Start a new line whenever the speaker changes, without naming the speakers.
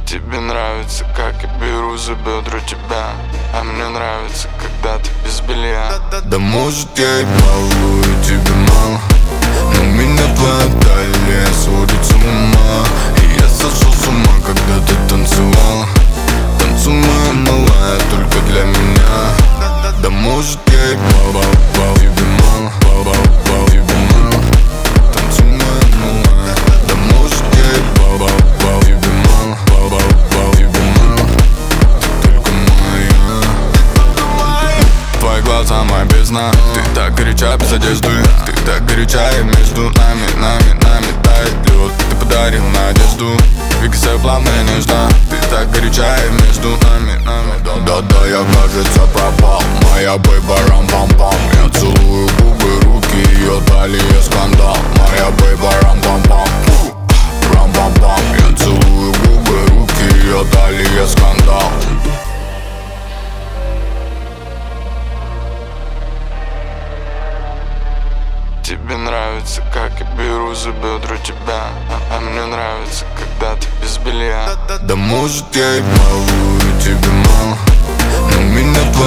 Тебе нравится, как я беру за бедра тебя, а мне нравится, когда ты без белья.
Да может я и балую, тебе мало, но меня твоя талия сводит с ума. И я сошел с ума, когда ты танцевала. Танцуй, моя малая, только для меня. Да может я и бал, тебе мало, тебе мало. Танцуй, моя малая. Да может я и бал, тебе мало, тебе мало. Ты только моя. Твои глаза, моя бездна. Ты так горяча без одежды. Ты так горяча, и между нами тает лед. Ты подарил надежду. Двигайся плавно и нежно. Ты так горяча, и между нами. Да-да, я, кажется, пропал. Моя бейба рам-пам-пам. Я целую губы, руки, ее талия скандал. Моя бейба рам-пам-пам. Рам-пам-пам. Я целую губы, руки, ее талия скандал.
Тебе нравится, как я беру за бедра тебя, а мне нравится, когда ты без белья.
Да может я и балую, тебе мало, но меня